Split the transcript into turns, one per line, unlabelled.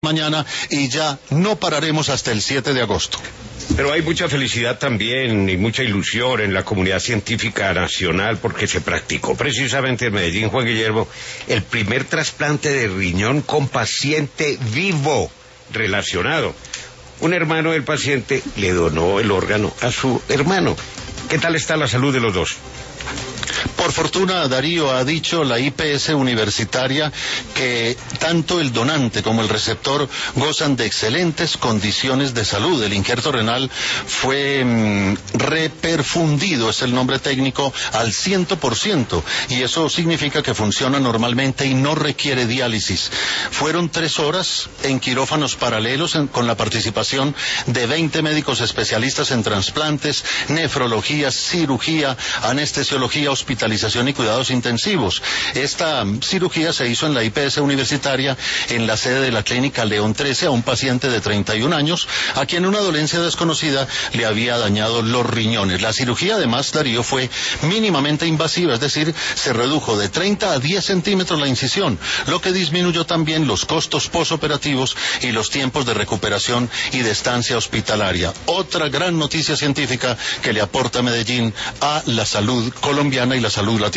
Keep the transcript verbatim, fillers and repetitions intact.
mañana y ya no pararemos hasta el siete de agosto.
Pero hay mucha felicidad también y mucha ilusión en la comunidad científica nacional porque se practicó precisamente en Medellín, Juan Guillermo, el primer trasplante de riñón con paciente vivo relacionado. Un hermano del paciente le donó el órgano a su hermano. ¿Qué tal está la salud de los dos?
Por fortuna, Darío, ha dicho la I P S universitaria que tanto el donante como el receptor gozan de excelentes condiciones de salud. El injerto renal fue mmm, reperfundido, es el nombre técnico, al cien por ciento, y eso significa que funciona normalmente y no requiere diálisis. Fueron tres horas en quirófanos paralelos en, con la participación de veinte médicos especialistas en trasplantes, nefrología, cirugía, anestesiología, hospitalización y cuidados intensivos. Esta cirugía se hizo en la I P S universitaria en la sede de la clínica León trece a un paciente de treinta y un años a quien una dolencia desconocida le había dañado los riñones. La cirugía, además, Darío, fue mínimamente invasiva, es decir, se redujo de treinta a diez centímetros la incisión, lo que disminuyó también los costos posoperativos y los tiempos de recuperación y de estancia hospitalaria. Otra gran noticia científica que le aporta Medellín a la salud colombiana y la salud latinoamericana.